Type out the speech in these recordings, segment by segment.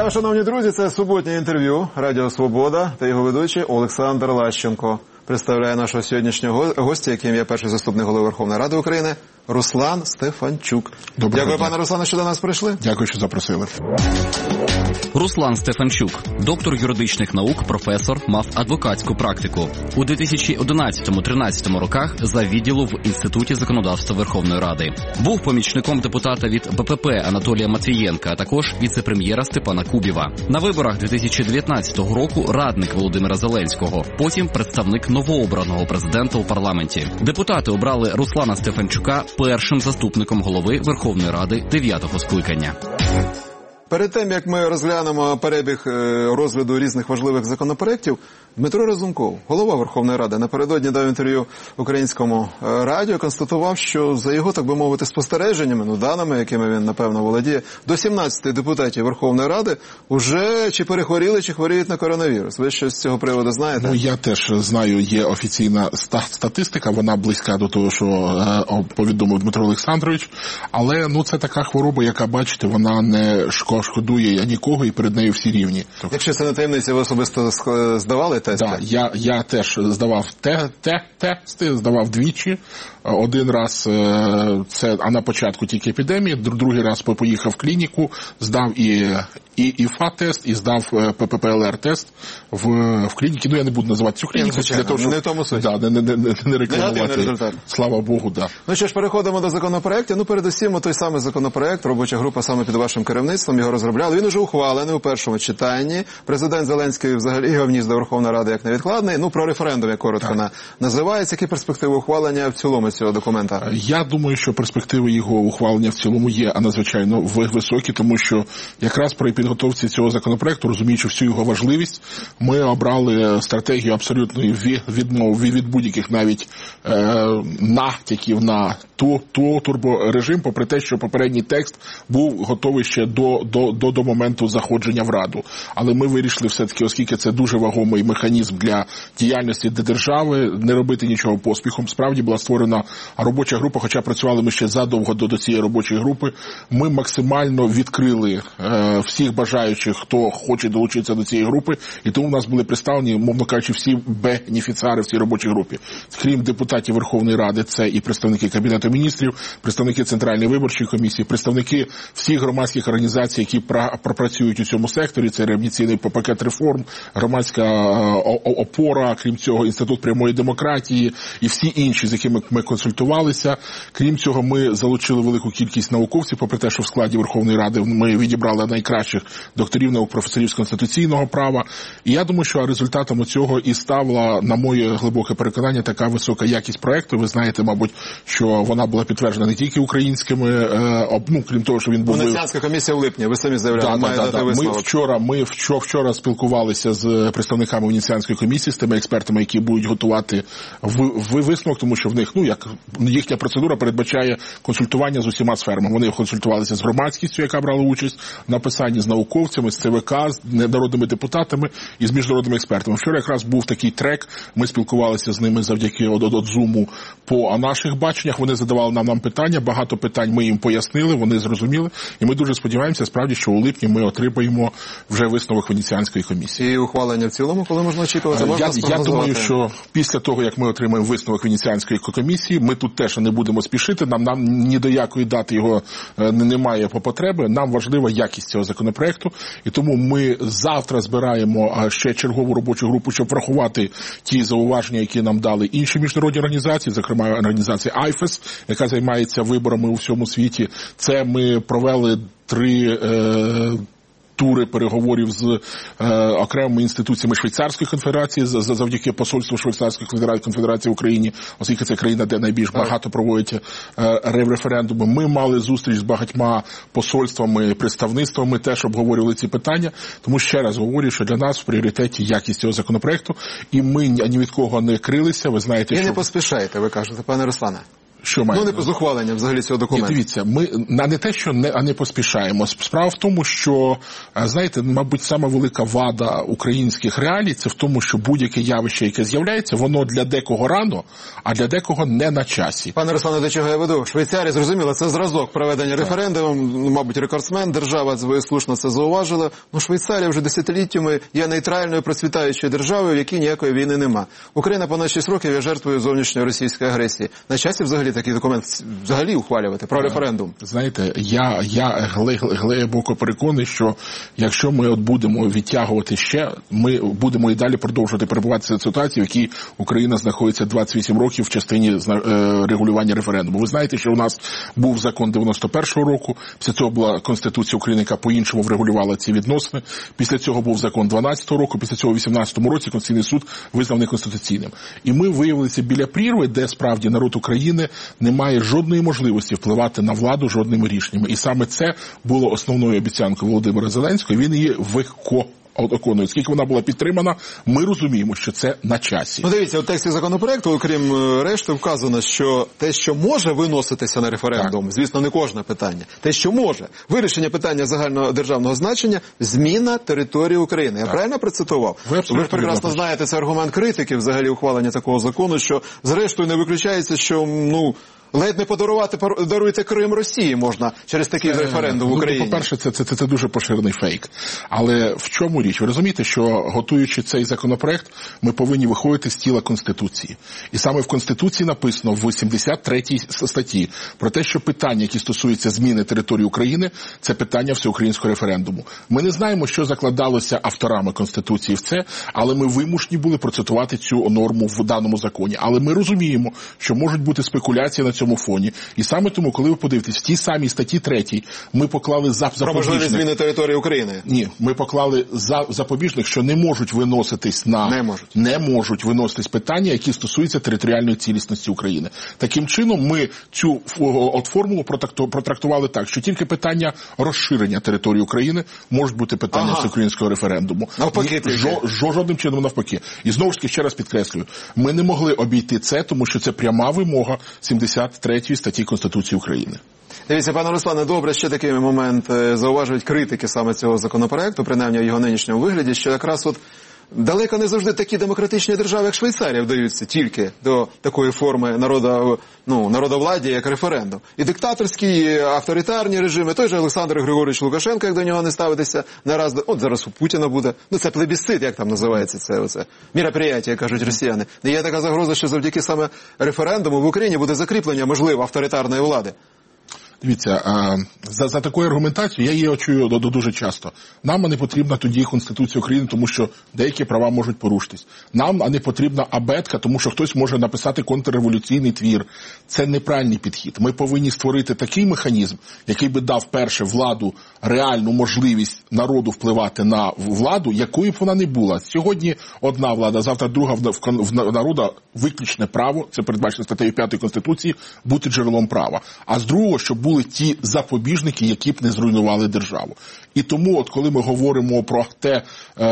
Вітаю, шановні друзі, це суботнє інтерв'ю Радіо Свобода та його ведучий Олександр Лащенко. Представляє нашого сьогоднішнього гостя, яким є перший заступник голови Верховної Ради України, Руслан Стефанчук. Дякую, пане Руслане, що до нас прийшли. Дякую, що запросили. Руслан Стефанчук, доктор юридичних наук, професор, мав адвокатську практику. У 2011-13 роках за відділу в Інституті законодавства Верховної Ради. Був помічником депутата від БПП Анатолія Матвієнка, а також віце-прем'єра Степана Кубіва. На виборах 2019 року радник Володимира Зеленського, потім представник новообраного президента у парламенті. Депутати обрали Руслана Стефанчука першим заступником голови Верховної Ради 9-го скликання. Перед тим, як ми розглянемо перебіг розгляду різних важливих законопроєктів, Дмитро Разумков, голова Верховної Ради, напередодні дав інтерв'ю Українському радіо, констатував, що за його, так би мовити, спостереженнями, даними, якими він, напевно, володіє, до 17 депутатів Верховної Ради вже чи перехворіли, чи хворіють на коронавірус. Ви щось з цього приводу знаєте? Ну, я теж знаю, є офіційна статистика, вона близька до того, що повідомив Дмитро Олександрович, але, це така хвороба, яка, бачите, вона не шкодує нікого, і перед нею всі рівні. Якщо це не таємниця, ви особисто здавали тести? Так, я теж здавав тести, здавав двічі. Один раз це на початку тільки епідемії, другий раз поїхав в клініку, здав і ІФА-тест, і здав ППЛР-тест в клініці. Я не буду називати цю клініку, для того, щоб не в тому суті. Не рекламувати. Слава Богу, да. Ну що ж, переходимо до законопроекту. Передусім, той самий законопроект, робоча група саме під вашим керівництвом його розробляла. Він уже ухвалений у першому читанні. Президент Зеленський взагалі його вніс до Верховної Ради як невідкладний. Про референдум, як коротко називається. Які перспективи ухвалення в цілому цього документа? Я думаю, що перспективи його ухвалення в цілому є надзвичайно високі, тому що якраз при підготовці цього законопроекту, розуміючи всю його важливість, ми обрали стратегію абсолютної відмови від будь-яких навіть натяків на турборежим, попри те, що попередній текст був готовий ще до моменту заходження в Раду. Але ми вирішили все-таки, оскільки це дуже вагомий механізм для діяльності держави, не робити нічого поспіхом. Справді була створена робоча група, хоча працювали ми ще задовго до цієї робочої групи. Ми максимально відкрили всіх бажаючих, хто хоче долучитися до цієї групи, і тому в нас були представлені, мовно кажучи, всі бенефіціари в цій робочій групі. Крім депутатів Верховної Ради, це і представники Кабінету міністрів, представники Центральної виборчої комісії, представники всіх громадських організацій, які працюють у цьому секторі, це реабілітаційний пакет реформ, громадська опора, крім цього, Інститут прямої демократії і всі інші, з якими ми консультувалися. Крім цього, ми залучили велику кількість науковців, попри те, що в складі Верховної Ради ми відібрали найкращих докторів наук, професорів з конституційного права. І я думаю, що результатом цього і стала, на моє глибоке переконання, така висока якість проекту. Ви знаєте, мабуть, що вона була підтверджена не тільки українськими, крім того, що він був... Венеціанська комісія в липні, ви самі заявляли, має дати висновок. Ми вчора спілкувалися з представниками Венеціанської комісії, з тими експертами, які будуть готувати висновок, тому що в них, їхня процедура передбачає консультування з усіма сферами. Вони консультувалися з громадськістю, яка брала участь в написанні, з науковцями, з ЦВК, з народними депутатами і з міжнародними експертами. Вчора якраз був такий трек, ми спілкувалися з ними завдяки Зуму по наших баченнях. Вони задавали нам питання, багато питань ми їм пояснили, вони зрозуміли, і ми дуже сподіваємося, справді, що у липні ми отримаємо вже висновок Венеціанської комісії. І ухвалення в цілому, коли можна очікувати? Я думаю, що після того, як ми отримаємо висновок Венеціанської комісії, ми тут теж не будемо спішити, нам ні до якої дати його немає по потреби, нам важлива якість цього законопроекту, і тому ми завтра збираємо ще чергову робочу групу, щоб врахувати ті зауваження, які нам дали інші міжнародні організації, зокрема організація IFES, яка займається виборами у всьому світі. Це ми провели 3 тури переговорів з окремими інституціями Швейцарської конфедерації, завдяки посольству Швейцарської конфедерації в Україні, оскільки це країна, де найбільш багато проводять референдуми. Ми мали зустріч з багатьма посольствами, представництвами, теж обговорювали ці питання. Тому ще раз говорю, що для нас в пріоритеті якість цього законопроекту, і ми ні від кого не крилися. Ви знаєте, і не поспішайте, ви кажете, пане Руслане. Що має? Ну, не з ухваленням взагалі цього документу. Дивіться, ми не те, що не поспішаємо. Справа в тому, що, знаєте, мабуть, сама велика вада українських реалій – це в тому, що будь-яке явище, яке з'являється, воно для декого рано, а для декого не на часі. Пане Руслане, до чого я веду? Швейцарія, зрозуміло, це зразок проведення референдуму, мабуть, рекордсмен, держава слушно це зауважила. Ну, Швейцарія вже десятиліттями є нейтральною, процвітаючою державою, в якій ніякої війни нема. Україна понад 6 років є жертвою зовнішньої російської агресії. На часі взагалі такий документ взагалі ухвалювати про референдум? Знаєте, я глибоко переконаний, що якщо ми будемо відтягувати ще, ми будемо і далі продовжувати перебувати в ситуації, в якій Україна знаходиться 28 років в частині регулювання референдуму. Ви знаєте, що у нас був закон 91-го року, після цього була Конституція України, яка по-іншому врегулювала ці відносини, після цього був закон 12-го року, після цього в 18-му році Конституційний суд визнав неконституційним. І ми виявилися біля прірви, де справді народ України не має жодної можливості впливати на владу жодними рішеннями. І саме це було основною обіцянкою Володимира Зеленського, він її виконує. Скільки вона була підтримана, ми розуміємо, що це на часі. Ну, дивіться, у тексті законопроекту, окрім решти, вказано, що те, що може виноситися на референдум, звісно, не кожне питання, те, що може, вирішення питання загального державного значення, зміна території України. Я правильно процитував? Ви прекрасно знаєте, це аргумент критики взагалі ухвалення такого закону, що зрештою не виключається, що, ледь не даруйте Крим Росії можна через такий референдум в Україні. По-перше, це дуже поширений фейк. Але в чому річ? Ви розумієте, що готуючи цей законопроект, ми повинні виходити з тіла Конституції. І саме в Конституції написано в 83-й статті про те, що питання, які стосуються зміни території України, це питання всеукраїнського референдуму. Ми не знаємо, що закладалося авторами Конституції в це, але ми вимушені були процитувати цю норму в даному законі. Але ми розуміємо, що можуть бути спекуляції на цьому фоні. І саме тому, коли ви подивитесь, в тій самій статті 3 ми поклали про можливість зміни території України. Ні, ми поклали запобіжник, що не можуть виноситись не можуть виноситись питання, які стосуються територіальної цілісності України. Таким чином, ми цю формулу протрактували так, що тільки питання розширення території України можуть бути питання всеукраїнського референдуму. Навпаки. Жодним чином навпаки. І знову ж таки, ще раз підкреслюю, ми не могли обійти це, тому що це пряма вимога 73 статті Конституції України. Дивіться, пане Руслане, добре, ще такий момент зауважують критики саме цього законопроекту, принаймні в його нинішньому вигляді, що якраз далеко не завжди такі демократичні держави, як Швейцарія, вдаються тільки до такої форми народовладдя, як референдум. І диктаторські, і авторитарні режими, той же Олександр Григорович Лукашенко, як до нього не ставитися нараз, зараз у Путіна буде, це плебісцит, як там називається це міроприяття, кажуть росіяни. І є така загроза, що завдяки саме референдуму в Україні буде закріплення, можливо, авторитарної влади. Дивіться, за такою аргументацією я її чую дуже часто. Нам не потрібна тоді Конституція України, тому що деякі права можуть порушитись. Нам не потрібна абетка, тому що хтось може написати контрреволюційний твір. Це неправильний підхід. Ми повинні створити такий механізм, який би дав перше владу реальну можливість народу впливати на владу, якою б вона не була. Сьогодні одна влада, завтра друга в народу виключне право, це передбачено статтею 5 Конституції, бути джерелом права. А з другого, щоб були ті запобіжники, які б не зруйнували державу. І тому, коли ми говоримо про те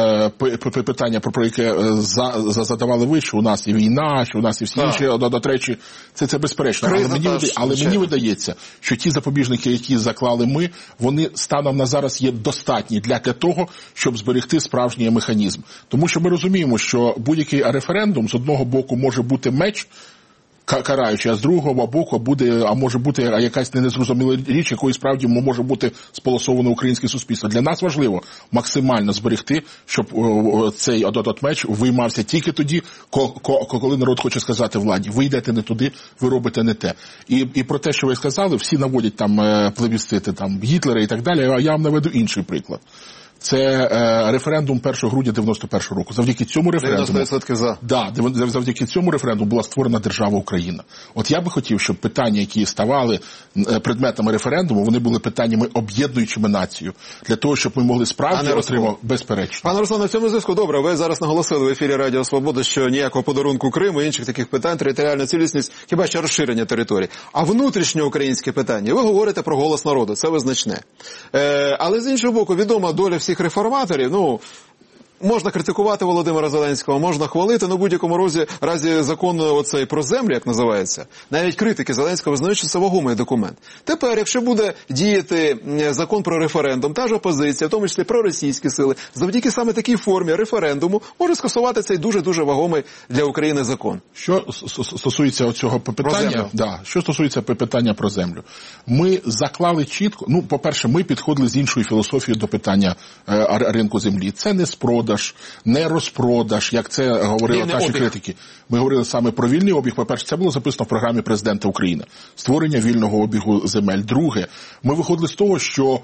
питання, про яке задавали ви, що у нас і війна, що у нас і всі інші речі, це безперечно. Але мені видається, що ті запобіжники, які заклали ми, вони станом на зараз є достатні для того, щоб зберегти справжній механізм. Тому що ми розуміємо, що будь-який референдум з одного боку може бути меч, караючи, а з другого боку може бути якась незрозуміла річ, якою справді може бути сполосовано українське суспільство. Для нас важливо максимально зберегти, щоб цей меч виймався тільки тоді, коли народ хоче сказати владі: ви йдете не туди, ви робите не те. І про те, що ви сказали, всі наводять там плебісцити Гітлера і так далі, а я вам наведу інший приклад. Це референдум 1 грудня 91 року. Завдяки цьому референдуму, 90% за. Завдяки цьому референдуму була створена держава Україна. От я би хотів, щоб питання, які ставали предметами референдуму, вони були питаннями, об'єднуючими націю. Для того, щоб ми могли справді отримати безперечно. Пане Руслане, в цьому зв'язку, добре, ви зараз наголосили в ефірі Радіо Свобода, що ніякого подарунку Криму і інших таких питань, територіальна цілісність, хіба що розширення території. А внутрішньоукраїнське питання, ви говорите про голос народу, це визначне. Але з іншого боку, відома доля всіх реформаторів, можна критикувати Володимира Зеленського, можна хвалити, але в будь-якому разі закон оцей про землю, як називається, навіть критики Зеленського визнають, що це вагомий документ. Тепер, якщо буде діяти закон про референдум, та ж опозиція, в тому числі проросійські сили, завдяки саме такій формі референдуму може скасувати цей дуже-дуже вагомий для України закон. Що стосується цього питання, що стосується питання про землю, ми заклали чітко, по-перше, ми підходили з іншою філософією до питання ринку землі. Це не спродаж, не розпродаж, як це говорили наші критики. Ми говорили саме про вільний обіг. По-перше, це було записано в програмі президента України. Створення вільного обігу земель. Друге, ми виходили з того, що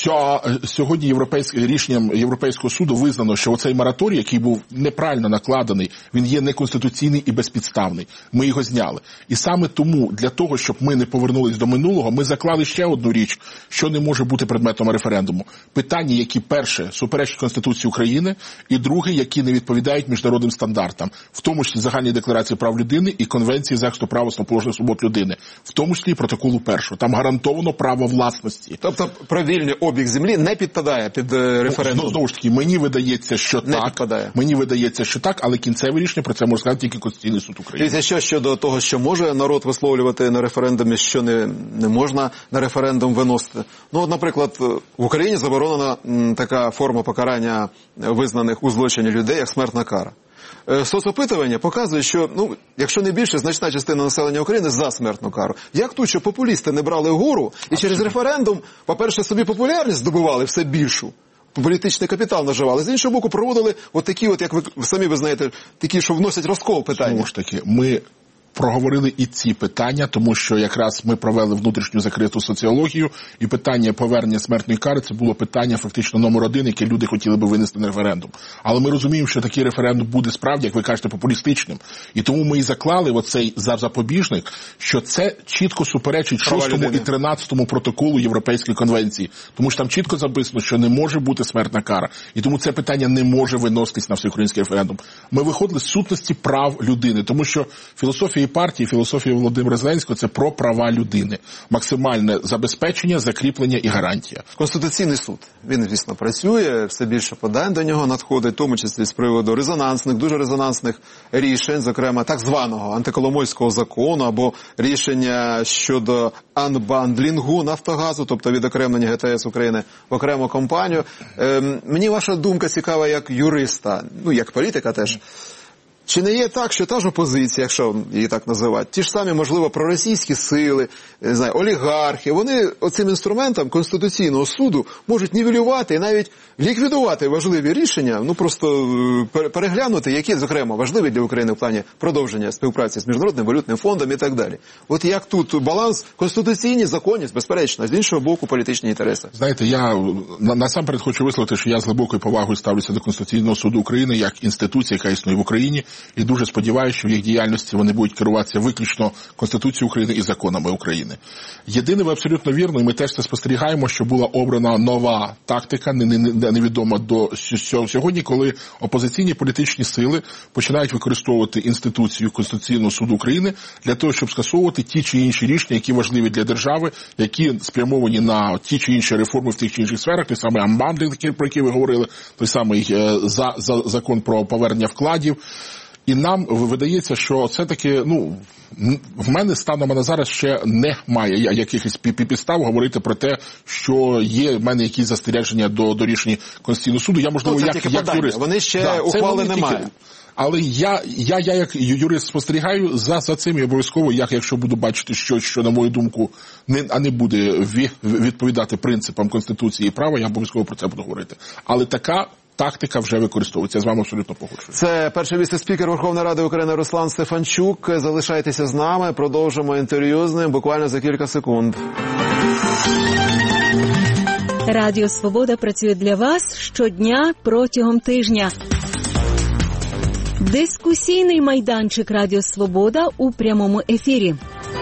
сьогодні рішенням Європейського суду визнано, що оцей мораторій, який був неправильно накладений, він є неконституційний і безпідставний. Ми його зняли. І саме тому, для того, щоб ми не повернулись до минулого, ми заклали ще одну річ, що не може бути предметом референдуму. Питання, які, перше, суперечать Конституції України, і друге, які не відповідають міжнародним стандартам, в тому числі Загальній декларації прав людини і Конвенції захисту прав основоположних свобод людини, в тому числі і протоколу 1. Там гарантовано право власності. Тобто про вільний обіг землі не підпадає під референдум? Знову ж таки, мені видається, що не так. Підпадає. Мені видається, що так, але кінцеве рішення про це може сказати тільки Конституційний суд України. Дивіться, що щодо того, що може народ висловлювати на референдумі, що не можна на референдум виносити. Наприклад, в Україні заборонена така форма покарання визнаних у злочині людей, як смертна кара. Соцопитування показує, що, якщо не більше, значна частина населення України за смертну кару. Як тут, що популісти не брали вгору і через референдум, по-перше, собі популярність здобували все більшу, політичний капітал наживали, з іншого боку, проводили такі, як ви самі знаєте, такі, що вносять розкол питання. Знову ж таки, ми проговорили і ці питання, тому що якраз ми провели внутрішню закриту соціологію, і питання повернення смертної кари – це було питання фактично номер 1, яке люди хотіли би винести на референдум. Але ми розуміємо, що такий референдум буде справді, як ви кажете, популістичним. І тому ми і заклали оцей запобіжник, що це чітко суперечить 6 і 13 протоколу Європейської конвенції. Тому що там чітко записано, що не може бути смертна кара. І тому це питання не може виноситись на всеукраїнський референдум. Ми виходили з сутності прав людини, тому що філософія партії, філософія Володимира Зеленського – це про права людини. Максимальне забезпечення, закріплення і гарантія. Конституційний суд, він, звісно, працює, все більше подань до нього надходить, в тому числі з приводу дуже резонансних рішень, зокрема так званого антиколомойського закону або рішення щодо анбандлінгу Нафтогазу, тобто відокремлення ГТС України в окрему компанію. Мені ваша думка цікава як юриста, як політика теж. Чи не є так, що та ж опозиція, якщо її так називати, ті ж самі, можливо, проросійські сили, не знаю, олігархи, вони оцим інструментом Конституційного суду можуть нівелювати і навіть ліквідувати важливі рішення, просто переглянути, які, зокрема, важливі для України в плані продовження співпраці з Міжнародним валютним фондом і так далі. От як тут баланс конституційні, законність, безперечно, з іншого боку політичні інтереси? Знаєте, я насамперед хочу висловити, що я з глибокою повагою ставлюся до Конституційного суду України як інституції, яка існує в Україні, і дуже сподіваюся, що в їх діяльності вони будуть керуватися виключно Конституцією України і законами України. Єдине, ви абсолютно вірно, і ми теж це спостерігаємо, що була обрана нова тактика, невідома до сьогодні, коли опозиційні політичні сили починають використовувати інституцію Конституційного суду України для того, щоб скасовувати ті чи інші рішення, які важливі для держави, які спрямовані на ті чи інші реформи в тих чи інших сферах, той самий анбандлінг, про який ви говорили, той самий закон про повернення вкладів. І нам видається, що все-таки, в мене станом на зараз ще немає якихось підстав говорити про те, що є в мене якісь застереження до рішень Конституційного суду. Я, можливо, як юрист. Вони ще ухвали немає. Але я як юрист спостерігаю за цим і обов'язково, якщо буду бачити щось, що, на мою думку, не буде відповідати принципам Конституції і права, я обов'язково про це буду говорити. Але така тактика вже використовується. Я з вами абсолютно погоджуюся. Це перший віце-спікер Верховної Ради України Руслан Стефанчук. Залишайтеся з нами, продовжимо інтерв'ю з ним буквально за кілька секунд. Радіо Свобода працює для вас щодня протягом тижня. Дискусійний майданчик Радіо Свобода у прямому ефірі.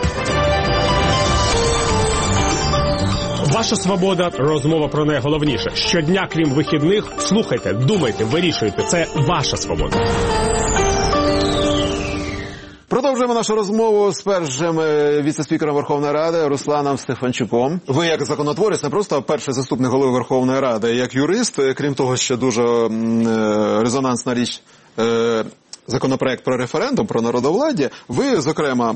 Ваша свобода – розмова про найголовніше. Щодня, крім вихідних, слухайте, думайте, вирішуйте. Це ваша свобода. Продовжуємо нашу розмову з першим віце-спікером Верховної Ради Русланом Стефанчуком. Ви як законотворець, не просто перший заступник голови Верховної Ради, а як юрист, крім того, ще дуже резонансна річ законопроект про референдум, про народовладдя. Ви, зокрема,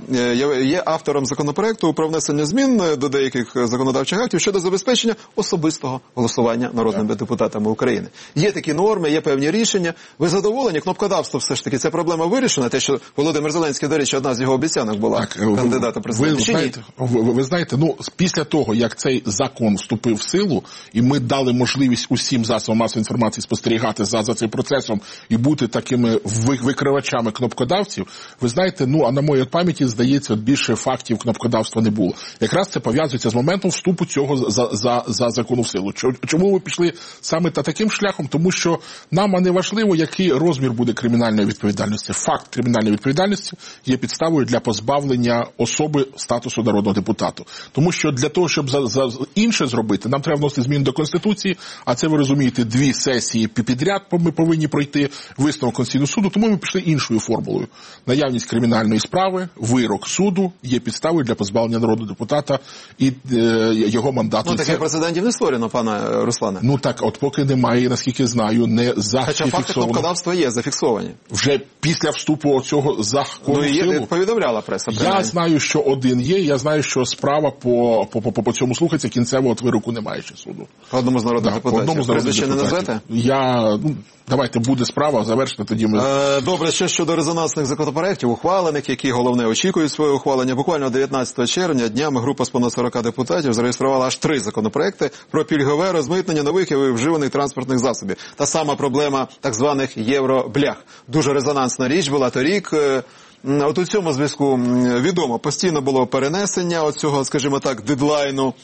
є автором законопроекту про внесення змін до деяких законодавчих актів щодо забезпечення особистого голосування народними депутатами України. Є такі норми, є певні рішення. Ви задоволені? Кнопкодавство все ж таки, ця проблема вирішена? Те, що Володимир Зеленський, до речі, одна з його обіцянок була кандидата президента. Ви знаєте, після того, як цей закон вступив в силу, і ми дали можливість усім засобам масової інформації спостерігати за цим процесом і бути такими викривачами кнопкодавців, ви знаєте, а на моїй пам'яті, здається, більше фактів кнопкодавства не було. Якраз це пов'язується з моментом вступу цього за закону в силу. Чому ми пішли саме таким шляхом? Тому що нам не важливо, який розмір буде кримінальної відповідальності. Факт кримінальної відповідальності є підставою для позбавлення особи статусу народного депутата. Тому що для того, щоб інше зробити, нам треба вносити зміни до Конституції, а це, ви розумієте, 2 сесії підряд ми повинні пройти, висновок Конституційного суду, тому ми пішли іншою формулою. Наявність кримінальної справи, вирок суду є підставою для позбавлення народного депутата і його мандату. Таких прецедентів не створено, пане Руслане. Так, от поки немає, наскільки знаю, не зафіксовано. Хоча факти кнопкодавства є зафіксовані. Вже після вступу цього закону в силу. Повідомляла преса. Я знаю, що один є, я знаю, що справа по цьому слухається, кінцевого вироку немає ще суду. По одному з народних депутатів. Прізвище не назвете? Давайте, буде справа, завершити, тоді ми... Добре, ще щодо резонансних законопроєктів, ухвалених, які, головне, очікують своє ухвалення. Буквально 19 червня днями група з понад 40 депутатів зареєструвала аж 3 законопроекти про пільгове розмитнення нових і вживаних транспортних засобів. Та сама проблема так званих євроблях. Дуже резонансна річ була торік. От у цьому зв'язку відомо, постійно було перенесення оцього, скажімо так, дедлайну.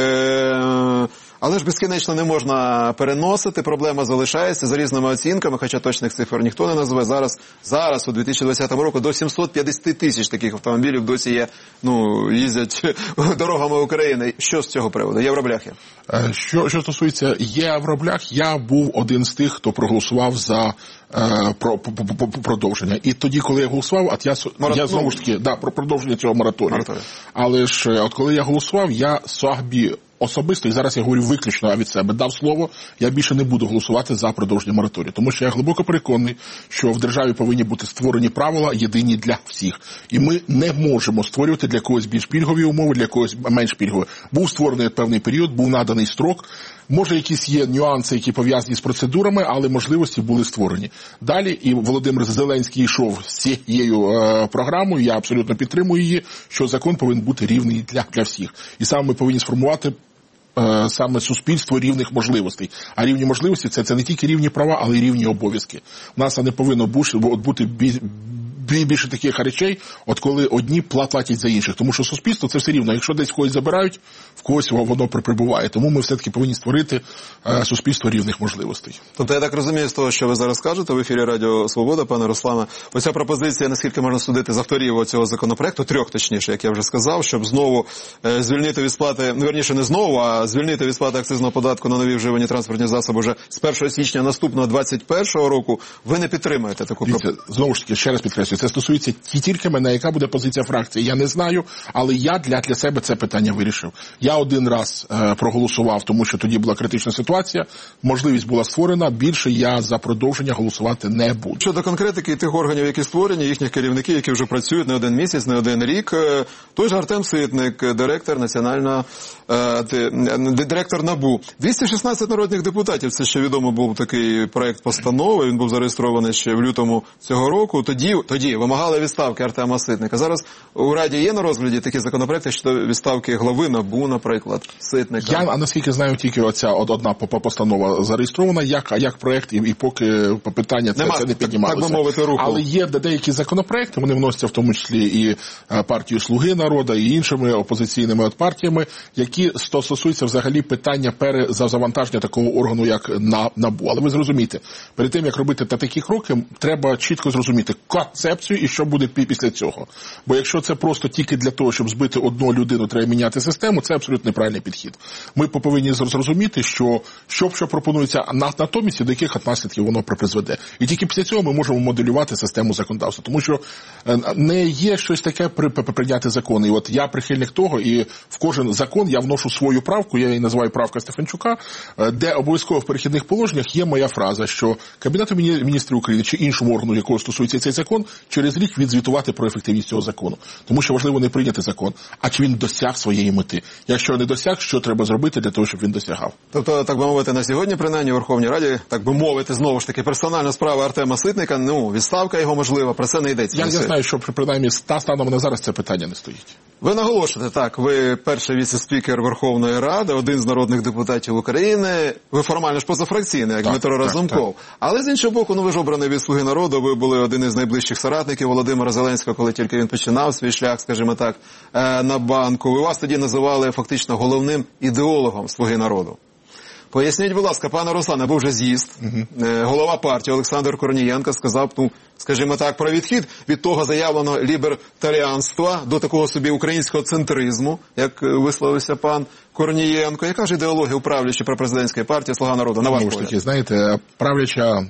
Але ж безкінечно не можна переносити, проблема залишається за різними оцінками, хоча точних цифр ніхто не назве. Зараз у 2020 році до 750 тисяч таких автомобілів досі є, їздять дорогами України. Що з цього приводу? Євробляхи. Що стосується євроблях, я був один з тих, хто проголосував за продовження. І тоді, коли я голосував, я знову ж таки, про продовження цього мораторію. Але ж, от коли я голосував, я собі особисто, і зараз я говорю виключно від себе, дав слово, я більше не буду голосувати за продовження мораторію. Тому що я глибоко переконаний, що в державі повинні бути створені правила єдині для всіх. І ми не можемо створювати для когось більш пільгові умови, для когось менш пільгові. Був створений певний період, був наданий строк. Може, якісь є нюанси, які пов'язані з процедурами, але можливості були створені. Далі і Володимир Зеленський йшов з цією програмою, я абсолютно підтримую її, що закон повинен бути рівний для всіх. І саме ми повинні сформувати саме суспільство рівних можливостей. А рівні можливості – це не тільки рівні права, але й рівні обов'язки. У нас не повинно бути більше таких речей, от коли одні платять за інших. Тому що суспільство – це все рівно. Якщо десь когось забирають, в когось воно прибуває. Тому ми все-таки повинні створити суспільство рівних можливостей. Тобто я так розумію з того, що ви зараз кажете в ефірі Радіо Свобода, пане Руслане, оця пропозиція, наскільки можна судити з авторів цього законопроекту, 3 точніше, як я вже сказав, щоб знову звільнити від сплати, верніше не знову, а звільнити від сплати акцизного податку на нові вживані транспортні засоби вже з 1 січня наступного 2021 року, ви не підтримуєте таку пропозицію? Знову ж таки, ще раз підкреслюю, це стосується тільки мене, яка буде позиція фракції, я не знаю, але я для себе це питання вирішив. Я один раз проголосував, тому що тоді була критична ситуація, можливість була створена, більше я за продовження голосувати не буду. Щодо конкретики тих органів, які створені, їхніх керівників, які вже працюють не один місяць, не один рік, той же Артем Ситник, директор директор НАБУ. 216 народних депутатів, це ще відомо був такий проект постанови, він був зареєстрований ще в лютому цього року. Тоді вимагали відставки Артема Ситника. Зараз у Раді є на розгляді такі законопроекти щодо відставки глави НАБУ, наприклад, Ситника. Я, наскільки знаю, тільки оця одна постанова зареєстрована, як проект, і поки питання це не піднімалося. Так би мовити, руху. Але є деякі законопроекти, вони вносяться в тому числі і партію «Слуги народу», і іншими опозиційними партіями, які які стосуються взагалі питання перезавантаження такого органу, як НАБУ. Але ви зрозумієте, перед тим, як робити такі кроки, треба чітко зрозуміти концепцію і що буде після цього. Бо якщо це просто тільки для того, щоб збити одну людину, треба міняти систему, це абсолютно неправильний підхід. Ми повинні зрозуміти, що пропонується натомість, до яких наслідків воно призведе. І тільки після цього ми можемо моделювати систему законодавства. Тому що не є щось таке прийняти закони. І от я прихильник того, і в кожен закон я вношу свою правку, я її називаю правка Стефанчука, де обов'язково в перехідних положеннях є моя фраза, що Кабінету міністрів України чи іншому органу, якого стосується цей закон, через рік відзвітувати про ефективність цього закону. Тому що важливо не прийняти закон, а чи він досяг своєї мети. Якщо не досяг, що треба зробити для того, щоб він досягав. Тобто, так би мовити, на сьогодні, принаймні, у Верховній Раді, так би мовити, знову ж таки, персональна справа Артема Ситника, відставка його можлива, про це не йдеться. Я знаю, що принаймні станом на зараз це питання не стоїть. Ви наголошуєте, так, ви перший віце-спікер Верховної Ради, один з народних депутатів України, ви формально ж позафракційний, як Дмитро Разумков. Але з іншого боку, ви ж обраний від «Слуги народу», ви були один із найближчих соратників Володимира Зеленського, коли тільки він починав свій шлях, скажімо так, на банку. Ви вас тоді називали фактично головним ідеологом «Слуги народу». Поясніть, будь ласка, пане Руслане, був вже з'їзд, голова партії Олександр Корнієнко сказав, скажімо так, про відхід від того заявленого лібертаріанства до такого собі українського центризму, як висловився пан Корнієнко. Яка ж ідеологія управлячої пропрезидентської партії «Слуга народу», на ваш погляд? Таки, знаєте, правляча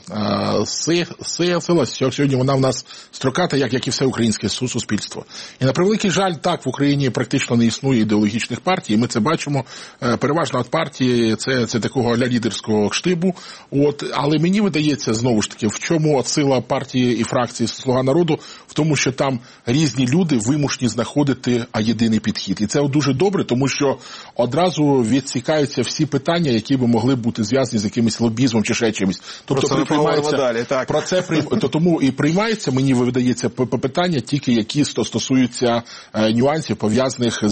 сила, сьогодні вона в нас строката, як і все українське суспільство. І на превеликий жаль, так, в Україні практично не існує ідеологічних партій, і ми це бачимо. Переважно от партії це такого лідерського штибу. Але мені видається, знову ж таки, в чому сила партії і фракції «Слуга народу», в тому, що там різні люди вимушені знаходити єдиний підхід. І це дуже добре, тому що одразу відсікаються всі питання, які би могли бути зв'язані з якимось лобізмом чи ще чимось. Тобто тому і приймається, мені видається, питання тільки, які стосуються нюансів, пов'язаних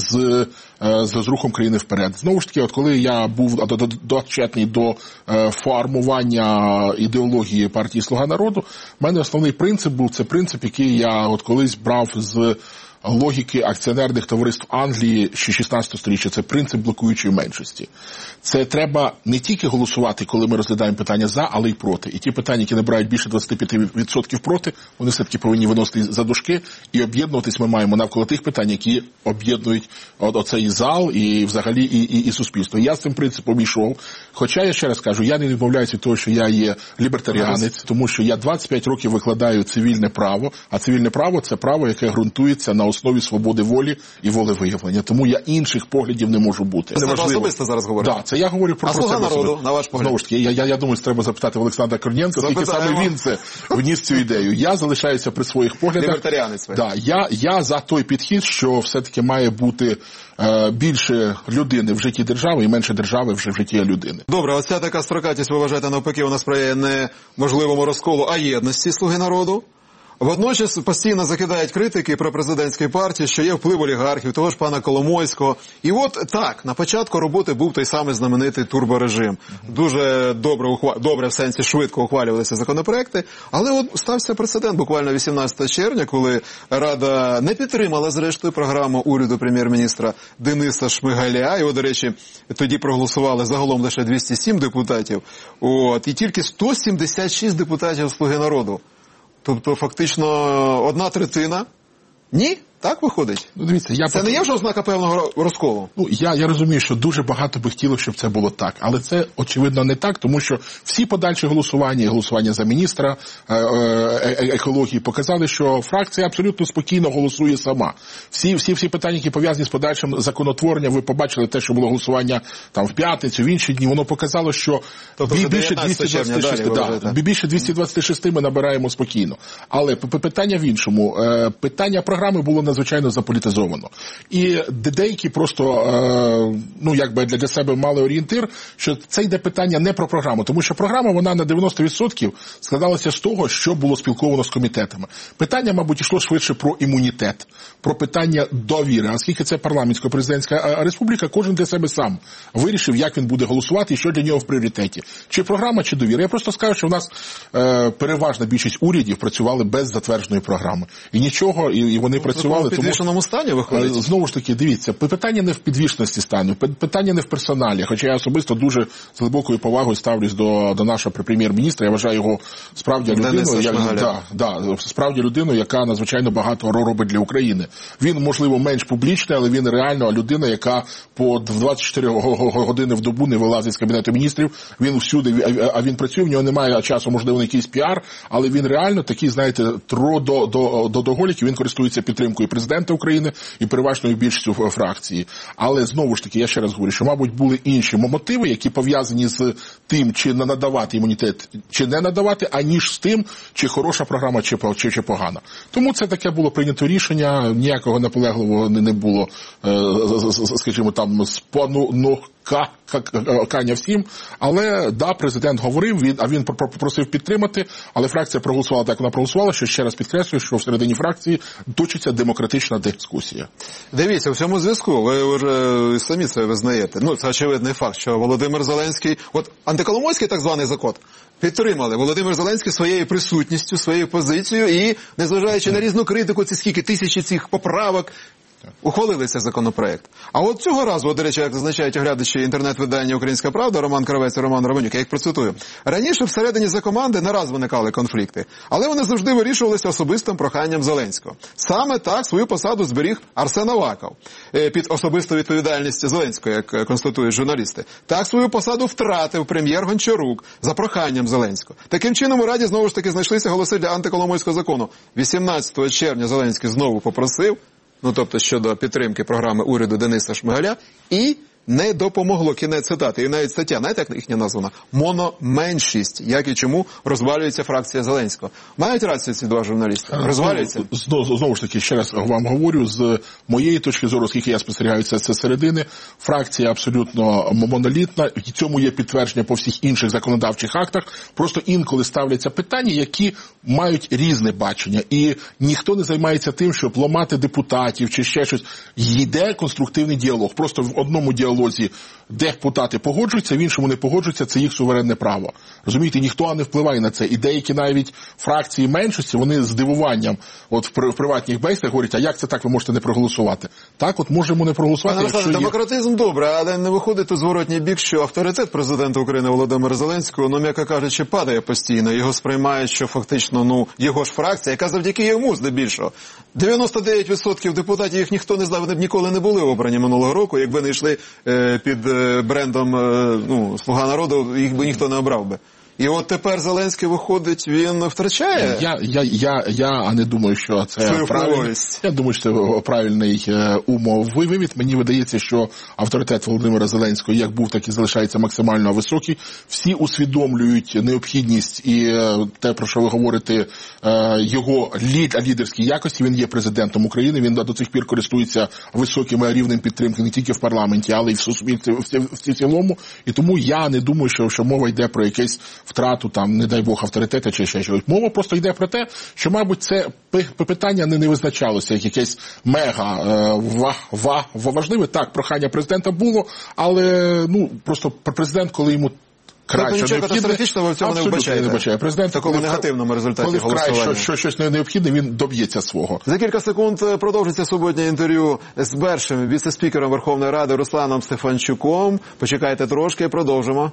з рухом країни вперед. Знову ж таки, коли я був дочетний до формування ідеології партії «Слуга народу», в мене основний принцип був, це принцип, який я колись брав з логіки акціонерних товариств Англії 16 сторіччя. Це принцип блокуючої меншості. Це треба не тільки голосувати, коли ми розглядаємо питання за, але й проти. І ті питання, які набирають більше 25% проти, вони все-таки повинні виносити за дужки, і об'єднуватись ми маємо навколо тих питань, які об'єднують оцей зал і взагалі і суспільство. І я з цим принципом йшов. Хоча, я ще раз кажу, я не відмовляюся від того, що я є лібертаріанець, тому що я 25 років викладаю цивільне право, а цивільне право – це право, яке ґрунтується на основі свободи волі і волевиявлення. Тому я інших поглядів не можу бути. Це ви особисто зараз говорите? Так, це я говорю про себе. «Слуга народу», на ваш погляд? Знову ж таки, я думаю, що треба запитати Олександра Корнієнка, оскільки саме він це вніс цю ідею. Я залишаюся при своїх поглядах. Лібертаріанець ви. Да, я за той підхід, що все-таки має бути більше людини в житті держави і менше держави в житті людини. Добре, оця така строкатість, ви вважаєте, навпаки, вона сприяє не можливому розколу, а єдності «Слуги народу»? Водночас постійно закидають критики про президентської партії, що є вплив олігархів, того ж пана Коломойського. І от так, на початку роботи був той самий знаменитий турборежим. Дуже добре в сенсі швидко ухвалювалися законопроекти, але от стався прецедент буквально 18 червня, коли Рада не підтримала, зрештою, програму уряду прем'єр-міністра Дениса Шмигаля. Його, до речі, тоді проголосували загалом лише 207 депутатів, і тільки 176 депутатів «Слуги народу». Тобто, фактично, 1/3? Ні? Так виходить? Дивіться, це не є вже ознака певного розколу? Я розумію, що дуже багато би хотіло, щоб це було так. Але це, очевидно, не так, тому що всі подальші голосування за міністра екології показали, що фракція абсолютно спокійно голосує сама. Всі питання, які пов'язані з подальшим законотворенням, ви побачили те, що було голосування там в п'ятницю, в інші дні, воно показало, що більше 226 ми набираємо спокійно. Але питання в іншому. Питання програми було надзвичайно заполітизовано. І деякі просто, для себе мали орієнтир, що це йде питання не про програму, тому що програма, вона на 90% складалася з того, що було спілковано з комітетами. Питання, мабуть, йшло швидше про імунітет, про питання довіри. Оскільки це парламентсько-президентська республіка, кожен для себе сам вирішив, як він буде голосувати і що для нього в пріоритеті. Чи програма, чи довіра. Я просто скажу, що в нас переважна більшість урядів працювали без затвердженої програми. І нічого, і вони працювали голосували. В підвішеному стані виходить? Знову ж таки, дивіться, питання не в підвішеності стану, питання не в персоналі. Хоча я особисто дуже з глибокою повагою ставлюсь до нашого прем'єр-міністра. Я вважаю його справді людиною, яка надзвичайно багато робить для України. Він, можливо, менш публічний, але він реально людина, яка по 24 години в добу не вилазить з Кабінету міністрів. Він всюди, а він працює, в нього немає часу, можливо, на якийсь піар, але він реально такий, знаєте, трудоголік, він користується підтримкою президента України і переважною більшістю фракції. Але, знову ж таки, я ще раз говорю, що, мабуть, були інші мотиви, які пов'язані з тим, чи надавати імунітет, чи не надавати, аніж з тим, чи хороша програма, чи погана. Тому це таке було прийнято рішення, ніякого наполегливого не було, скажімо, там, спонукання всім, але, да, президент говорив, він попросив підтримати, але фракція проголосувала так, вона проголосувала, що ще раз підкреслюю, що всередині фракції точиться демократична дискусія. Дивіться, в цьому зв'язку, ви вже самі це визнаєте, це очевидний факт, що Володимир Зеленський, антиколомойський так званий закон, підтримали Володимир Зеленський своєю присутністю, своєю позицією і, незважаючи на різну критику, тисячі цих поправок, ухвалили цей законопроект. А от цього разу, до речі, як зазначають оглядачі інтернет-видання «Українська правда», Роман Кравець і Роман Романюк, я їх процитую. Раніше всередині за команди не раз виникали конфлікти, але вони завжди вирішувалися особистим проханням Зеленського. Саме так свою посаду зберіг Арсен Аваков під особисту відповідальність Зеленського, як констатують журналісти. Так свою посаду втратив прем'єр Гончарук за проханням Зеленського. Таким чином у Раді знову ж таки знайшлися голоси для антиколомойського закону. 18 червня Зеленський знову попросив, тобто щодо підтримки програми уряду Дениса Шмигаля, і не допомогло, кінець цитати. І навіть стаття, знаєте, як їхня названа? Мономеншість. Як і чому розвалюється фракція Зеленського. Мають рацію ці два журналісти? Розвалюється? Знову ж таки, ще раз вам говорю, з моєї точки зору, оскільки я спостерігаю це середини, фракція абсолютно монолітна, і цьому є підтвердження по всіх інших законодавчих актах. Просто інколи ставляться питання, які мають різне бачення. І ніхто не займається тим, щоб ламати депутатів чи ще щось. Йде конструктивний діалог. Просто в одному діалозі депутати погоджуються, в іншому не погоджуються, це їх суверенне право. Розумієте, ніхто не впливає на це. І деякі навіть фракції меншості, вони з здивуванням в приватних бесідах говорять, а як це так, ви можете не проголосувати? Так, можемо не проголосувати. Пане демократизм добре, але не виходить тут зворотній бік, що авторитет президента України Володимира Зеленського, м'яко кажучи, падає постійно. Його сприймають, що фактично, його ж фракція, яка завдяки йому, здебільшого, 99% депутатів, їх ніхто не знав, вони б ніколи не були обрані минулого року, якби не йшли під брендом «Слуга народу», їх би ніхто не обрав би. І от тепер Зеленський виходить, він втрачає? Я не думаю, що це правильно. Я думаю, що це правильний умовивід. Мені видається, що авторитет Володимира Зеленського як був, так і залишається максимально високий. Всі усвідомлюють необхідність і те, про що ви говорите, його лідерській якості. Він є президентом України, він до цих пір користується високим рівнем підтримки не тільки в парламенті, але й в суспільстві в цілому. І тому я не думаю, що мова йде про якесь втрату, не дай Бог, авторитету чи ще щось. Мова просто йде про те, що, мабуть, це питання не визначалося як якесь важливе. Так, прохання президента було, але, просто президент, коли йому краще нічого катастрофічного в цьому не вбачає. Президент, в такому негативному результаті голосування. Коли щось необхідне, він доб'ється свого. За кілька секунд продовжиться суботнє інтерв'ю з першим віце-спікером Верховної Ради Русланом Стефанчуком. Почекайте трошки, продовжимо.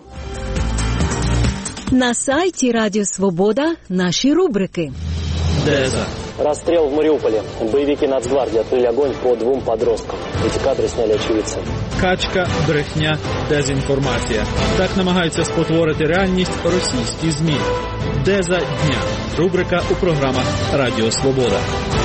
На сайті Радіо Свобода наші рубрики. ДЭЗа. Расстрел в Мариуполе. Боевики Нацгвардии открыли огонь по 2 подросткам. Эти кадры сняли очевидцы. Качка, брехня, дезінформація. Так намагаються спотворити реальність російські ЗМІ. ДЕЗа дня. Рубрика у програмах Радіо Свобода.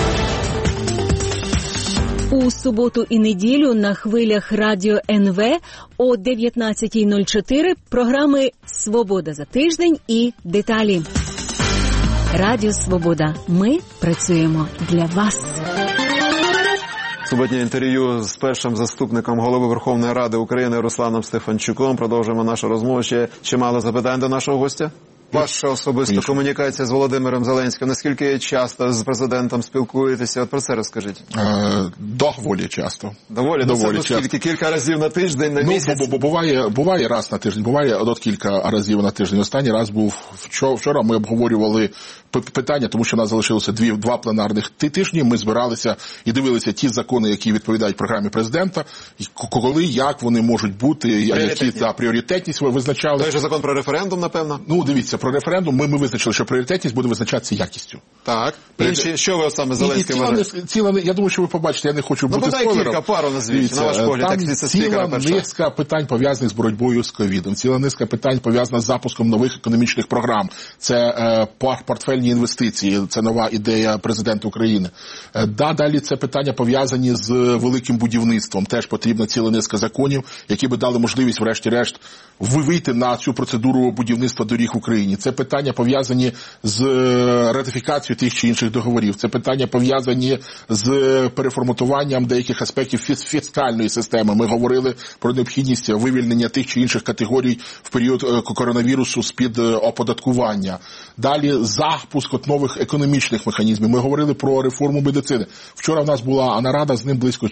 У суботу і неділю на хвилях Радіо НВ о 19:04 програми «Свобода за тиждень» і «Деталі». Радіо Свобода. Ми працюємо для вас. Суботнє інтерв'ю з першим заступником голови Верховної Ради України Русланом Стефанчуком. Продовжуємо нашу розмову. Ще чимало запитань до нашого гостя. Ваша особиста комунікація з Володимиром Зеленським, наскільки часто з президентом спілкуєтеся? От про це розкажіть. Доволі часто. Доволі часто? Скільки? Кілька разів на тиждень, на місяць? Буває раз на тиждень, буває кілька разів на тиждень. Останній раз був вчора, ми обговорювали питання, тому що у нас залишилося два пленарних тижні. Ми збиралися і дивилися ті закони, які відповідають програмі президента, коли, як вони можуть бути, які пріоритетність визначали. Той же закон про референдум, напевно? Ну, дивіться, про референдум ми визначили, що пріоритетність буде визначатися якістю. Так. Інші, що ви саме Зеленський вважаєте? Я думаю, що ви побачите, я не хочу бути спойлером. Ну, кілька, пару назвіть, на ваш погляд, як віце-спікера першого. Ціла низка питань пов'язаних з боротьбою з ковідом, ціла низка питань пов'язана з запуском нових економічних програм. Це портфельні інвестиції, це нова ідея президента України. Далі це питання пов'язані з великим будівництвом. Теж потрібна ціла низка законів, які би дали можливість, врешті-решт, вийти на цю процедуру будівництва доріг в Україні. Це питання пов'язані з ратифікацією тих чи інших договорів. Це питання пов'язані з переформатуванням деяких аспектів фіскальної системи. Ми говорили про необхідність вивільнення тих чи інших категорій в період коронавірусу з-під оподаткування. Далі запуск нових економічних механізмів. Ми говорили про реформу медицини. Вчора в нас була нарада з ним близько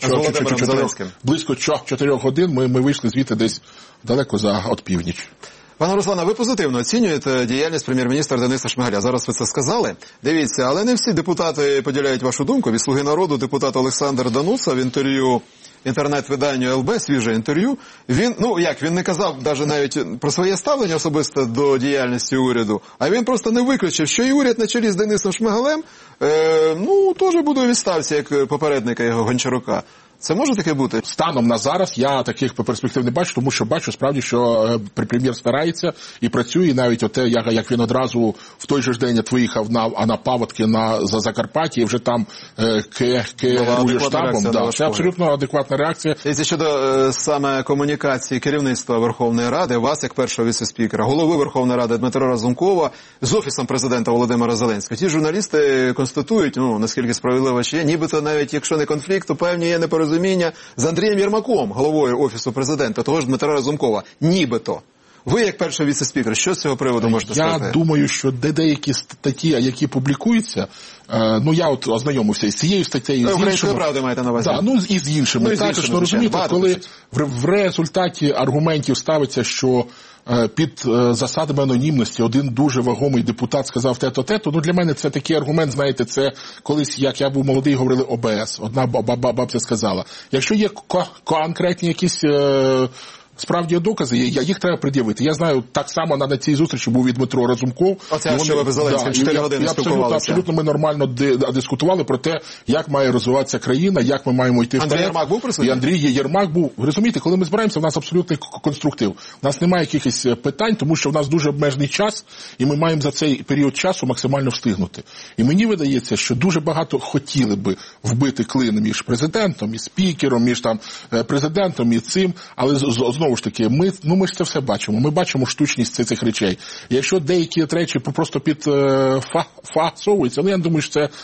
4 годин. Ми вийшли звідти десь далеко за от північ. Пане Руслане, ви позитивно оцінюєте діяльність прем'єр-міністра Дениса Шмигаля. Зараз ви це сказали. Дивіться, але не всі депутати поділяють вашу думку. Від «Слуги народу» депутат Олександр Дануца в інтерв'ю інтернет-виданню ЛБ, свіже інтерв'ю, він не казав навіть про своє ставлення особисто до діяльності уряду, а він просто не виключив, що і уряд на чолі з Денисом Шмигалем, теж буде у відставці, як попередника його Гончарука. Це може таке бути? Станом на зараз я таких перспектив не бачу, тому що бачу справді, що прем'єр старається і працює, і навіть оте, як він одразу в той же ж день виїхав на паводки за Закарпаття і вже там керує штабом. Це абсолютно адекватна реакція. І щодо саме комунікації керівництва Верховної Ради, вас як першого віце-спікера, голови Верховної Ради Дмитра Разумкова з Офісом президента Володимира Зеленського. Ті журналісти констатують, наскільки справедливо ще є, нібито навіть якщо не конфлікт, то певні є непорозуміння з Андрієм Єрмаком, головою Офісу президента, того ж Дмитра Разумкова. Нібито. Ви, як перший віце-спікер, що з цього приводу можете сказати? Я думаю, що деякі статті, які публікуються, я от ознайомився з цією статтею, з Української правди маєте на увазі? І з іншими. Також, розумієте, коли в результаті аргументів ставиться, що під засадами анонімності один дуже вагомий депутат сказав те-то, для мене це такий аргумент, знаєте, це колись, як я був молодий, говорили ОБС. Одна бабця сказала, якщо є конкретні якісь справді докази, їх треба пред'явити. Я знаю, так само на цій зустрічі був і Дмитро Разумков. Оце, що ви з Зеленським 4 години спілкувалися. Абсолютно ми нормально дискутували про те, як має розвиватися країна, як ми маємо йти вперед. Андрій Єрмак був присутній? І Андрій Єрмак був. Ви розумієте, коли ми збираємося, в нас абсолютний конструктив. У нас немає якихось питань, тому що в нас дуже обмежений час, і ми маємо за цей період часу максимально встигнути. І мені видається, що дуже багато хотіли би вбити клин між президентом, і спікером, між президентом і цим, але знову ж таки, ми ж це все бачимо. Ми бачимо штучність цих речей. Якщо деякі речі просто підфасовуються, я думаю, що це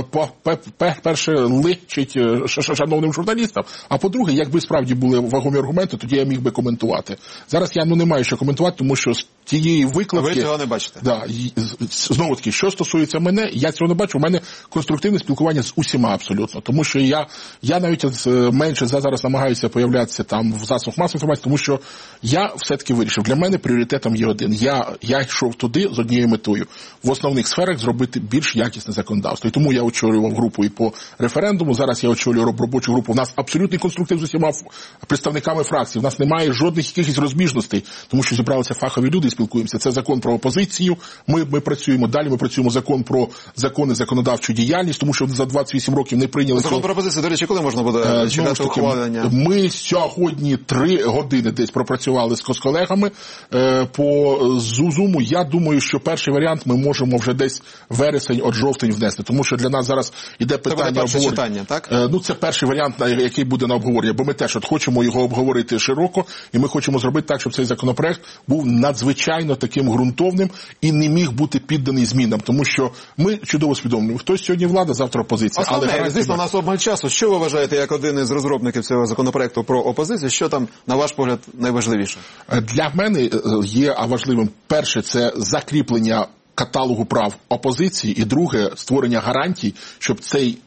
перше личить шановним журналістам, а по-друге, якби справді були вагомі аргументи, тоді я міг би коментувати. Зараз я не маю що коментувати, тому що з тієї викладки... Ви цього не бачите? Да, знову таки, що стосується мене, я цього не бачу. У мене конструктивне спілкування з усіма абсолютно. Тому що я навіть менше зараз намагаюся появлятися там в засобах масової інформації, тому що я все-таки вирішив, для мене пріоритетом є один. Я йшов туди з однією метою. В основних сферах зробити більш якісне законодавство. І тому я очолював групу і по референдуму, зараз я очолюю робочу групу. У нас абсолютний конструктив з усіма представниками фракцій. У нас немає жодних якихось розбіжностей, тому що зібралися фахові люди і спілкуємося. Це закон про опозицію, ми працюємо далі, ми працюємо закон про закони законодавчу діяльність, тому що за 28 років не прийняли... Закон про опозицію, до речі, коли можна буде чекати ухвалення? Ми сьогодні 3 години десь пропрацювали з колегами по Зуму. Я думаю, що перший варіант ми можемо вже десь вересень, жовтень внести, тому що для нас зараз іде питання обговорення. Так? Це перший варіант, який буде на обговорення, бо ми теж хочемо його обговорити широко, і ми хочемо зробити так, щоб цей законопроект був надзвичайно таким ґрунтовним і не міг бути підданий змінам, тому що ми чудово усвідомлюємо, хтось сьогодні влада, завтра опозиція. Звісно, у нас обмаль часу. Що ви вважаєте як один із розробників цього законопроекту про опозицію? Що там, на ваш погляд, погляд, найважливіше? Для мене є важливим, перше, це закріплення каталогу прав опозиції, і друге, створення гарантій, щоб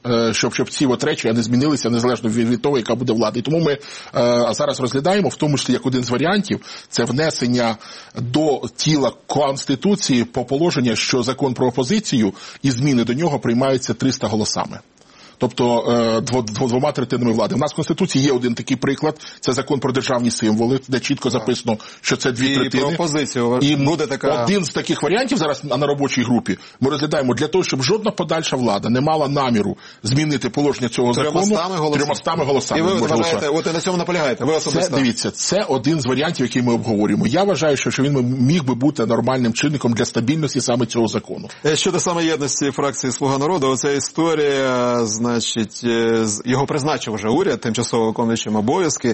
ці речі не змінилися незалежно від того, яка буде влада. І тому ми зараз розглядаємо, в тому числі як один з варіантів, це внесення до тіла Конституції по положення, що закон про опозицію і зміни до нього приймаються 300 голосами. Тобто двома третинами влади. У нас в Конституції є один такий приклад, це закон про державні символи, де чітко записано, що це 2 третини. І про опозицію буде така... Один з таких варіантів зараз на робочій групі ми розглядаємо для того, щоб жодна подальша влада не мала наміру змінити положення цього закону 300 голосами. І ви вважаєте, от і на цьому наполягаєте, ви особисто? Дивіться, це один з варіантів, який ми обговорюємо. Я вважаю, що він міг би бути нормальним чинником для стабільності саме цього закону. Щодо самоєдності фракції «Слуга народу», оця історія, значить, його призначив вже уряд, тимчасово виконуючим обов'язки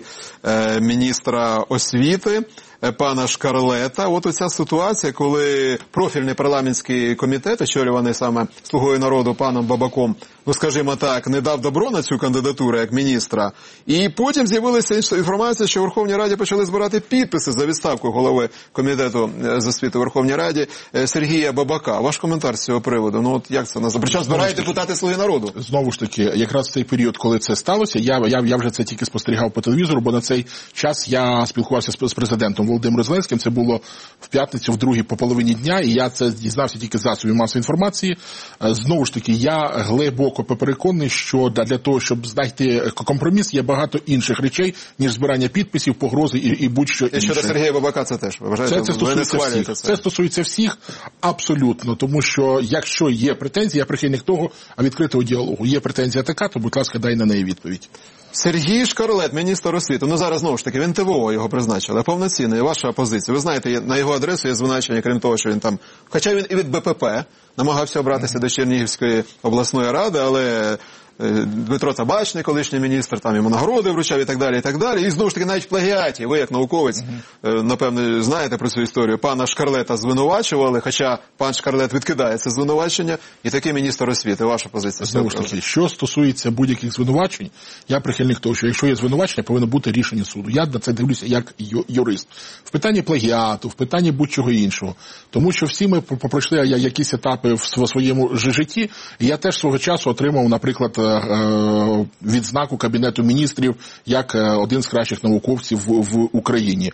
міністра освіти, пана Шкарлета. От оця ситуація, коли профільний парламентський комітет, очолюваний саме «Слугою народу» паном Бабаком, ну, скажімо так, не дав добро на цю кандидатуру як міністра. І потім з'явилася інформація, що в Верховній Раді почали збирати підписи за відставку голови комітету з освіти в Верховній Раді Сергія Бабака. Ваш коментар з цього приводу? Ну, от як це називається? Причому збирають депутати «Слуги народу». Знову ж таки, якраз в цей період, коли це сталося, я вже це тільки спостерігав по телевізору, бо на цей час я спілкувався з президентом Володимиром Зеленським, це було в п'ятницю, в другій по половині дня, і я це дізнався тільки з засобів масової інформації. Знову ж таки, я глибоко переконаний, що для того, щоб знайти компроміс, є багато інших речей, ніж збирання підписів, погрози і будь-що інше. І щодо Сергія Бабака це теж, ви вважаєте? Це стосується всіх. Це стосується всіх абсолютно, тому що якщо є претензії, я прихильник того відкритого діалогу. Є претензія така, то, будь ласка, дай на неї відповідь. Сергій Шкарлет, міністр освіти. Ну, зараз, знову ж таки, він ТВО його призначили. Повноцінний, ваша позиція. Ви знаєте, на його адресу є звинувачення, крім того, що він там... Хоча він і від БПП намагався обратися до Чернігівської обласної ради, але Дмитро Табачний, колишній міністр, там йому нагороди вручав і так далі, і так далі. І знову ж таки, навіть в плагіаті, ви як науковець, напевно, знаєте про цю історію, пана Шкарлета звинувачували, хоча пан Шкарлет відкидає це звинувачення, і такий міністр освіти. Ваша позиція? Знову ж таки, що стосується будь-яких звинувачень, я прихильник того, що якщо є звинувачення, повинно бути рішення суду. Я на це дивлюся як юрист. В питанні плагіату, в питанні будь-чого іншого. Тому що всі ми пройшли якісь етапи в своєму житті, і я теж свого часу отримав, наприклад, відзнаку Кабінету міністрів як один з кращих науковців в Україні.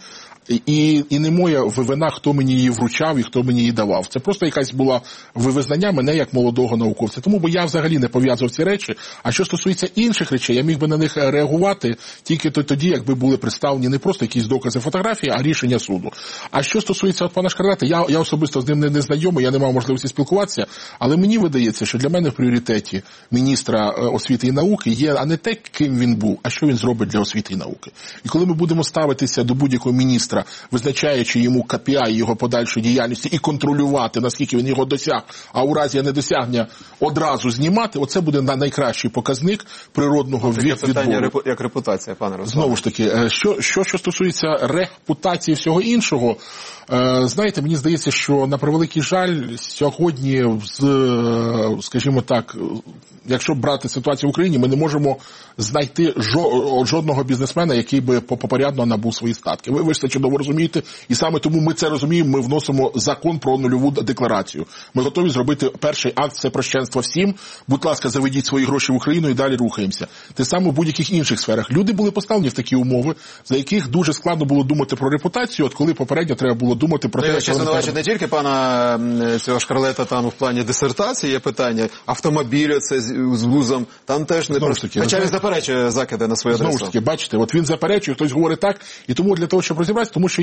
І не моя вина, хто мені її вручав і хто мені її давав. Це просто якась була визнання мене як молодого науковця. Тому бо я взагалі не пов'язував ці речі. А що стосується інших речей, я міг би на них реагувати тільки тоді, якби були представлені не просто якісь докази фотографії, а рішення суду. А що стосується пана Шкарлета, я особисто з ним не знайомий, я не мав можливості спілкуватися, але мені видається, що для мене в пріоритеті міністра освіти і науки є а не те, ким він був, а що він зробить для освіти і науки. І коли ми будемо ставитися до будь-якого міністра, визначаючи йому KPI його подальшої діяльності і контролювати, наскільки він його досяг, а у разі недосягнення одразу знімати, оце буде найкращий показник природного відбору. Таке питання як репутація, пане Руслане. Знову ж таки, що стосується репутації всього іншого, знаєте, мені здається, що на превеликий жаль сьогодні, скажімо так, якщо брати ситуацію в Україні, ми не можемо знайти жодного бізнесмена, який би попорядно набув свої статки. Ви ж це чудово розумієте, і саме тому ми це розуміємо, ми вносимо закон про нульову декларацію. Ми готові зробити перший акт, це прощенство всім. Будь ласка, заведіть свої гроші в Україну і далі рухаємося. Те саме в будь-яких інших сферах. Люди були поставлені в такі умови, за яких дуже складно було думати про репутацію, от коли попередньо треба було думати про те, що... Звинувачують не тільки пана цього Шкарлета там в плані дисертації є питання, автомобілю це з вузом, там теж не просто. Хоча він заперечує закиди на свою адресу. Знову ж таки, бачите, от він заперечує, хтось говорить так, і тому для того, щоб розібратися, тому що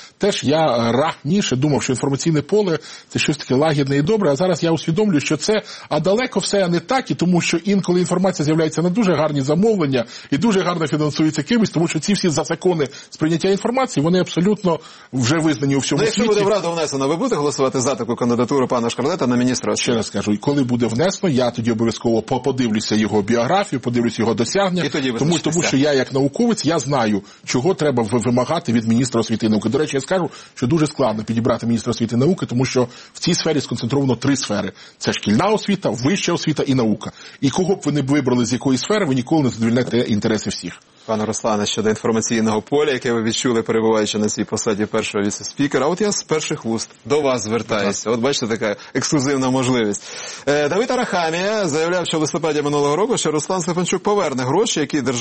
я раніше думав, що інформаційне поле це щось таке лагідне і добре, а зараз я усвідомлюю, що це, а далеко все не так, і тому що інколи інформація з'являється на дуже гарні замовлення і дуже гарно фінансується кимось, тому що ці всі закони сприйняття інформації, вони абсолютно вже визнані у всьому світі. Якщо буде в Раду внесено, ви будете голосувати за таку кандидатуру пана Шкарлета на міністра? Ще раз кажу, коли буде внесено, я тоді обов'язково подивлюся його біографію, подивлюся його досягнення, тому що я як науковець, я знаю, чого треба вимагати від міністра освіти і науки. До речі, я скажу, що дуже складно підібрати міністра освіти і науки, тому що в цій сфері сконцентровано 3 сфери. Це шкільна освіта, вища освіта і наука. І кого б ви не вибрали з якої сфери, ви ніколи не задовольните інтереси всіх. пане Руслане, щодо інформаційного поля, яке ви відчули, перебуваючи на цій посаді першого віце-спікера. От я з перших вуст до вас звертаюся. От бачите, така ексклюзивна можливість. Давид Арахамія заявляв, що в листопаді минулого року, що Руслан Стефанчук поверне гроші,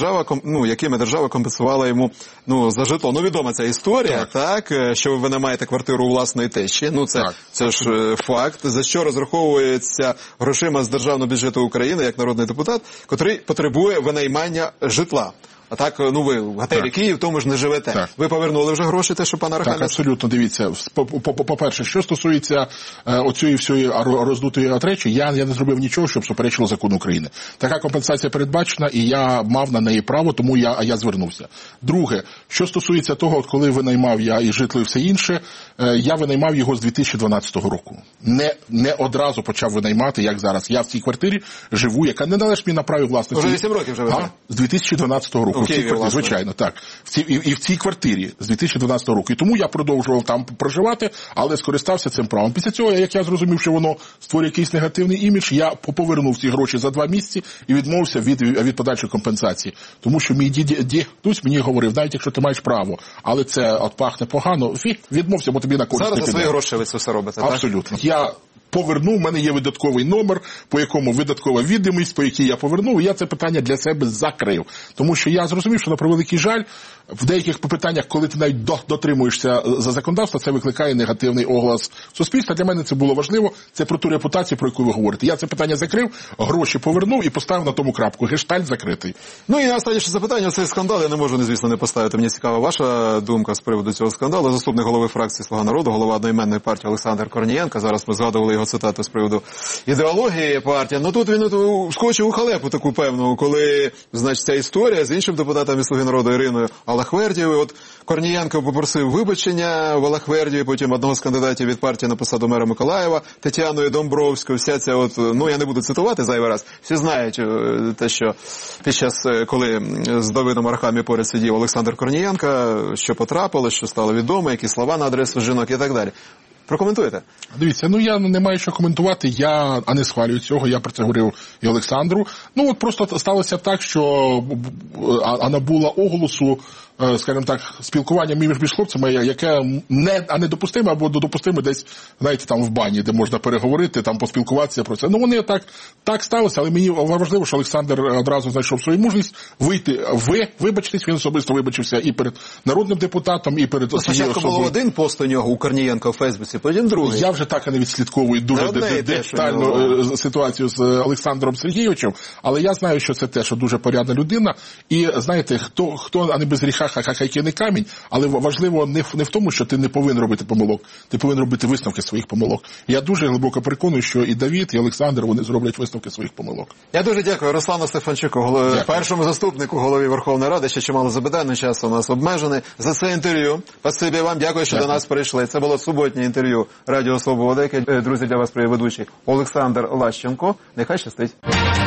якими держава компенсувала йому за житло. Відома ця історія, так, що ви не маєте квартиру у власної тещі. Це ж факт. За що розраховується грошима з державного бюджету України, як народний депутат, котрий потребує винаймання житла. А так, ви в готелі Київ, тому ж не живете. Так. Ви повернули вже гроші, те, що пан Арахамія? Так, абсолютно, дивіться. По-перше, що стосується оцієї всієї роздутої речі, я не зробив нічого, щоб суперечило закону України. Така компенсація передбачена, і я мав на неї право, тому я звернувся. Друге, що стосується того, коли винаймав я і житло і все інше, я винаймав його з 2012 року. Не одразу почав винаймати, як зараз. Я в цій квартирі живу, яка не належить мені на праві власності. Вже 8 років живете? З 2012 року. В Києві, звичайно, так. І в цій квартирі з 2012 року. І тому я продовжував там проживати, але скористався цим правом. Після цього, як я зрозумів, що воно створює якийсь негативний імідж, я повернув ці гроші за 2 місяці і відмовився від подальшої компенсації. Тому що мій дідусь мені говорив, навіть якщо ти маєш право, але це пахне погано, відмовся, бо тобі на користь не піде. Зараз за свої гроші ви це все робите, так? Абсолютно. Я повернув, в мене є видатковий номер, по якому видаткова відомість, по якій я повернув, і я це питання для себе закрив. Тому що я зрозумів, що на превеликий жаль, в деяких питаннях, коли ти навіть дотримуєшся за законодавство, це викликає негативний оглас суспільства. Для мене це було важливо, це про ту репутацію, про яку ви говорите. Я це питання закрив, гроші повернув і поставив на тому крапку. Гештальт закритий. І на останнє запитання, цей скандал, я не можу, звісно, не поставити. Мені цікава ваша думка з приводу цього скандалу. Заступник голови фракції «Слуга народу», голова одноіменної партії Олександр Корнієнко, зараз ми згадували його цитату з приводу ідеології партії. Тут він вскочив у халепу таку певну, коли, значить, ця історія з іншим депутатом від «Слуги народу» Іриною Аллахвердієвою. От Корнієнко попросив вибачення в Аллахвердієві, потім одного з кандидатів від партії на посаду мера Миколаєва, Тетяною Домбровською. Вся ця я не буду цитувати зайвий раз, всі знають те, що під час, коли з Давидом Арахамією поряд сидів Олександр Корнієнко, що потрапило, що стало відомо, які слова на адресу жінок і так далі. Прокоментуєте? Дивіться, я не маю що коментувати, я не схвалюю цього, я про це говорив і Олександру. Просто сталося так, що набула оголосу, скажімо так, спілкування між хлопцями, яке недопустиме або допустиме десь, знаєте, там в бані, де можна переговорити, там поспілкуватися про це. Вони так сталося, але мені важливо, що Олександр одразу знайшов свою мужність вийти, вибачитись, він особисто вибачився і перед народним депутатом, і перед особою. Спочатку було один пост у нього, у Корнієнка, у Фейсбуці, потім другий. Я вже так і не відслідковую дуже детально ситуацію з Олександром Сергійовичем, але я знаю, що це теж дуже порядна людина. І, знаєте, хто а не без гріха, хай не камінь, але важливо не в тому, що ти не повинен робити помилок, ти повинен робити висновки своїх помилок. Я дуже глибоко переконую, що і Давид, і Олександр, вони зроблять висновки своїх помилок. Я дуже дякую Руслану Стефанчуку, першому заступнику голови Верховної Ради, ще чимало запитань, час у нас обмежений, за це інтерв'ю. Спасибі вам, дякую, що до нас прийшли. Це було суботнє інтерв'ю Радіо Свобода, яке, друзі, для вас привів ведучий Олександр Лащенко. Нехай щастить.